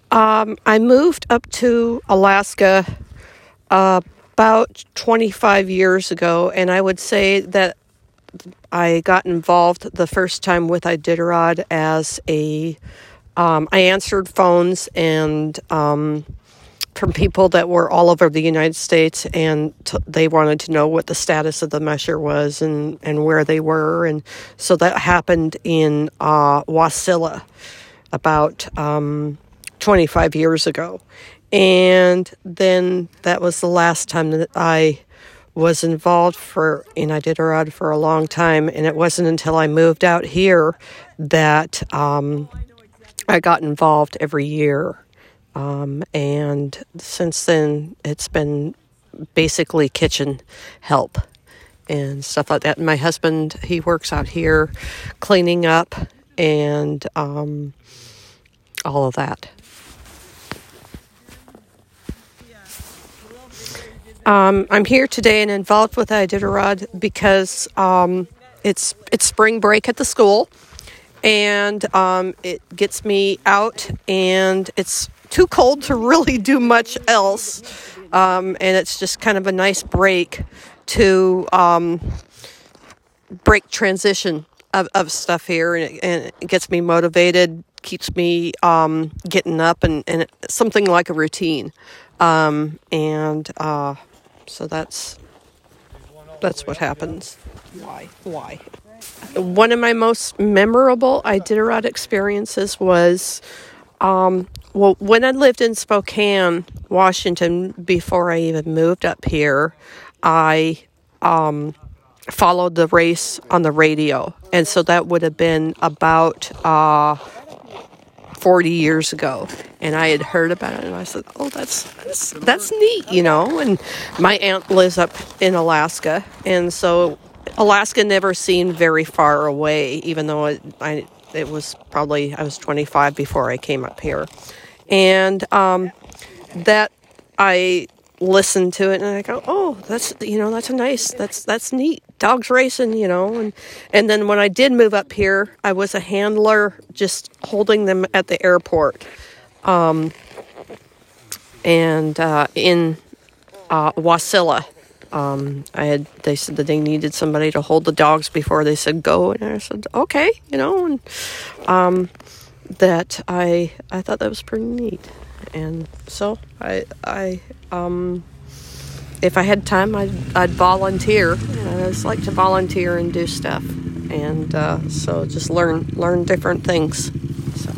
I moved up to Alaska about 25 years ago, and I would say that I got involved the first time with Iditarod as I answered phones and from people that were all over the United States, and they wanted to know what the status of the measure was and where they were. And so that happened in Wasilla about 25 years ago. And then that was the last time that I was involved in Iditarod for a long time. And it wasn't until I moved out here that I got involved every year. And since then, it's been basically kitchen help and stuff like that. And my husband, he works out here cleaning up and all of that. I'm here today and involved with Iditarod because it's spring break at the school, and it gets me out, and it's too cold to really do much else, and it's just kind of a nice break to break transition of stuff here, and it gets me motivated, keeps me getting up, and something like a routine, so that's what happens. Why? One of my most memorable Iditarod experiences was, when I lived in Spokane, Washington, before I even moved up here, I followed the race on the radio. And so that would have been about 40 years ago. And I had heard about it, and I said, oh, that's neat, And my aunt lives up in Alaska, and so Alaska never seemed very far away, even though it was probably, I was 25 before I came up here. And that I listened to it and I go, oh, that's neat. Dogs racing, and then when I did move up here, I was a handler just holding them at the airport. In Wasilla. They said that they needed somebody to hold the dogs before they said go, and I said okay, and that I thought that was pretty neat, and so I if I had time I'd volunteer. I just like to volunteer and do stuff, and so just learn different things. So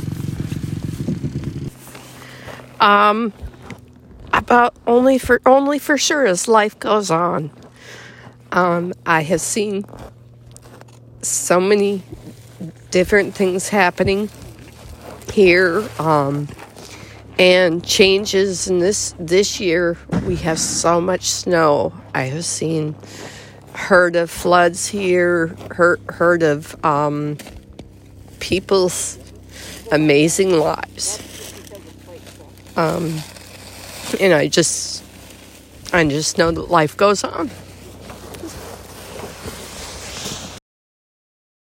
about only for sure as life goes on. I have seen so many different things happening here, and changes in this year. We have so much snow. I have heard of floods here, heard of people's amazing lives. And I just know that life goes on.